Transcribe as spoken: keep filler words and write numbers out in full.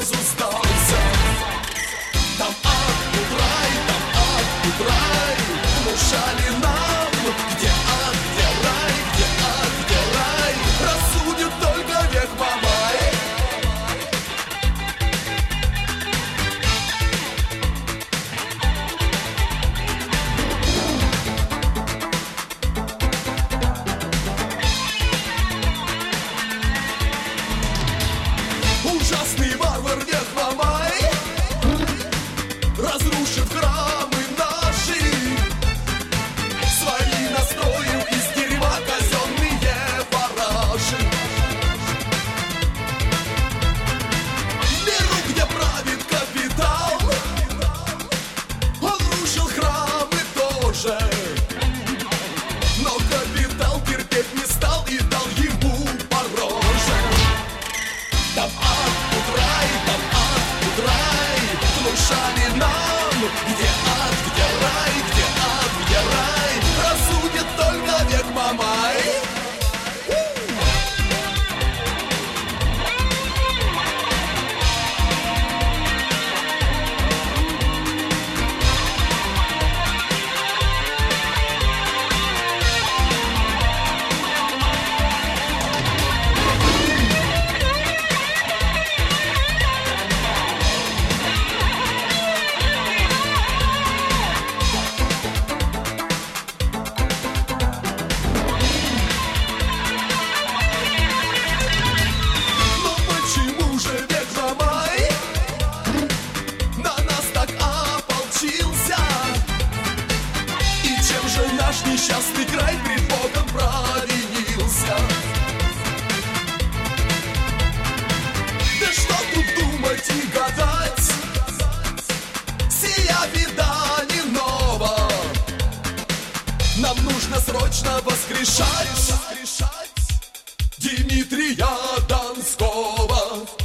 сразу сдался. Там ад, рай, там ад, рай, внушали нам, где ад, где рай, где ад, где рай, рассудит только век Мамай. Ужасный варвар век Мамай разрушит храмы наши, свои настроил из дерева казенные параши. В миру, где правит капитал, он рушил храмы тоже, но капитал терпеть не стал и дал ему по роже. Там ад, рай, там ад, рай, внушали нам, где ад, где рай, где ад, где рай, рассудит только век Мамай. Наш несчастный край пред Богом провинился. Да что тут думать и гадать, сия беда не нова. Нам нужно срочно воскрешать Дмитрия Донского.